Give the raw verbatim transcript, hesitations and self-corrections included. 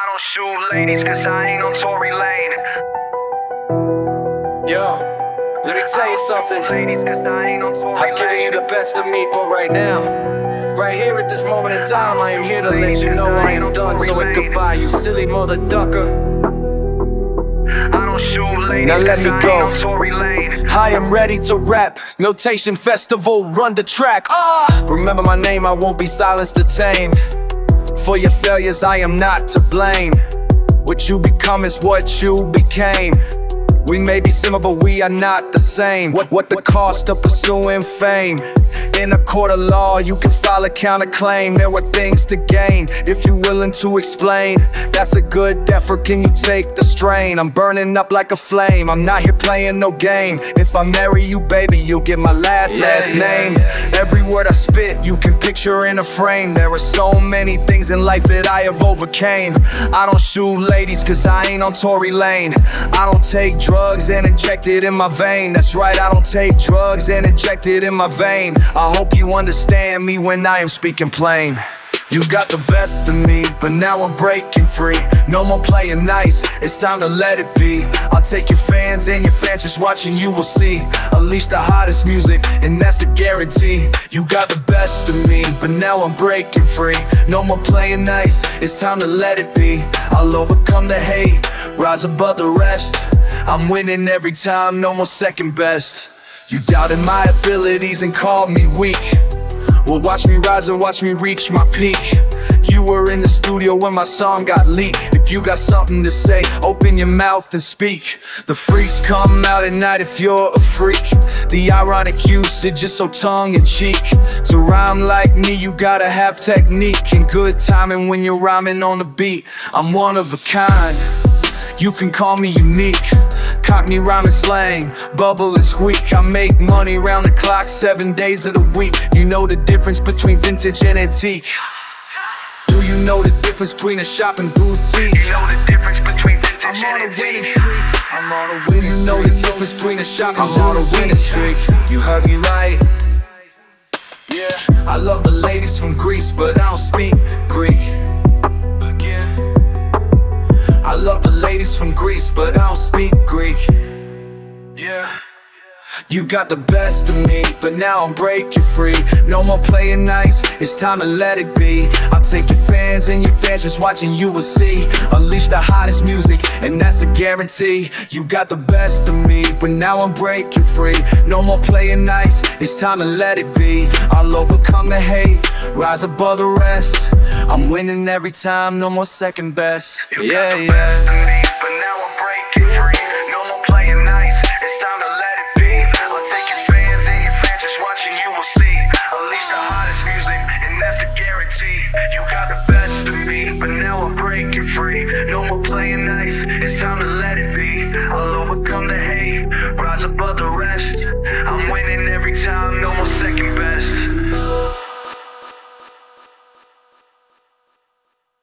I don't shoot ladies cause I ain't on Tory Lane. Yo, let me tell you something. Ladies cause I ain't on Tory I've given you the best of me, but right now, right here at this moment in time, I am here to let you know I am done. So it's goodbye, you silly mother ducker. I don't shoot ladies Now let cause me I go. ain't on Tory Lane. I am ready to rap. Notation Festival, run the track. Ah! Remember my name, I won't be silenced or tamed. For your failures, I am not to blame. What you become is what you became. We may be similar, but we are not the same. What, what the cost of pursuing fame? In a court of law, you can file a counterclaim. There were things to gain if you're willing to explain. That's a good effort, can you take the strain? I'm burning up like a flame, I'm not here playing no game. If I marry you, baby, you'll get my last, yeah, last yeah, name yeah. Every word I spit, you can picture in a frame. There are so many things in life that I have overcame. I don't shoot ladies cause I ain't on Tory Lane. I don't take drugs and inject it in my vein. That's right, I don't take drugs and inject it in my vein. I hope you understand me when I am speaking plain. You got the best of me, but now I'm breaking free. No more playing nice, it's time to let it be. I'll take your fans and your fans just watching, you will see. Unleash the hottest music, and that's a guarantee. You got the best of me, but now I'm breaking free. No more playing nice, it's time to let it be. I'll overcome the hate, rise above the rest. I'm winning every time, no more second best. You doubted my abilities and called me weak. Well, watch me rise and watch me reach my peak. You were in the studio when my song got leaked. If you got something to say, open your mouth and speak. The freaks come out at night if you're a freak. The ironic usage is so tongue-in-cheek. To rhyme like me, you gotta have technique and good timing when you're rhyming on the beat. I'm one of a kind, you can call me unique. Cockney rhyming slang, bubble and squeak. I make money round the clock, seven days of the week. You know the difference between vintage and antique? Do you know the difference between a shop and boutique? You know the difference between vintage I'm on and a winning antique. streak. I'm on a winning streak. You know the difference between a shop and boutique? I'm on a winning streak. You heard me right. Yeah, I love the ladies from Greece, but I don't speak Greek. I love the ladies from Greece, but I don't speak Greek. Yeah. You got the best of me, but now I'm breaking free. No more playing nice, it's time to let it be. I'll take your fans and your fans just watching, you will see. Unleash the hottest music, and that's a guarantee. You got the best of me, but now I'm breaking free. No more playing nice, it's time to let it be. I'll overcome the hate, rise above the rest. I'm winning every time, no more second best. You Yeah, got the yeah. best of me, but now I'm breaking free. No more playing nice, it's time to let it be. I'll take your fans and your fans just watching, you will see. Unleash the hottest music, and that's a guarantee. You got the best of me, but now I'm breaking free. No more playing nice, it's time to let it be. I'll overcome the hate, rise above the rest. I'm winning every time, no more second best.